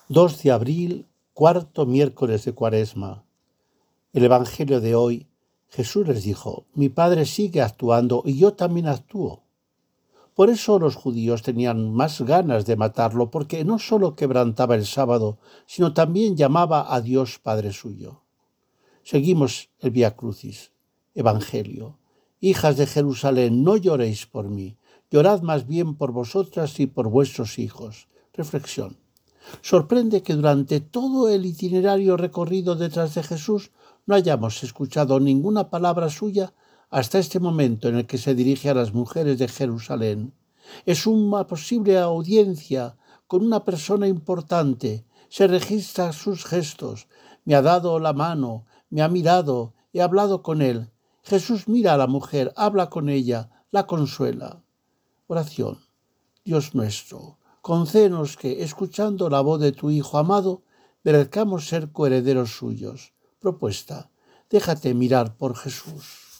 2 de abril, cuarto miércoles de Cuaresma. El Evangelio de hoy, Jesús les dijo: mi Padre sigue actuando y yo también actúo. Por eso los judíos tenían más ganas de matarlo, porque no solo quebrantaba el sábado, sino también llamaba a Dios Padre suyo. Seguimos el Vía Crucis. Evangelio. Hijas de Jerusalén, no lloréis por mí, llorad más bien por vosotras y por vuestros hijos. Reflexión. Sorprende que durante todo el itinerario recorrido detrás de Jesús no hayamos escuchado ninguna palabra suya hasta este momento en el que se dirige a las mujeres de Jerusalén. Es una posible audiencia con una persona importante. Se registra sus gestos. Me ha dado la mano, me ha mirado, he hablado con él. Jesús mira a la mujer, habla con ella, la consuela. Oración. Dios nuestro, concédenos que, escuchando la voz de tu Hijo amado, merezcamos ser coherederos suyos. Propuesta: déjate mirar por Jesús.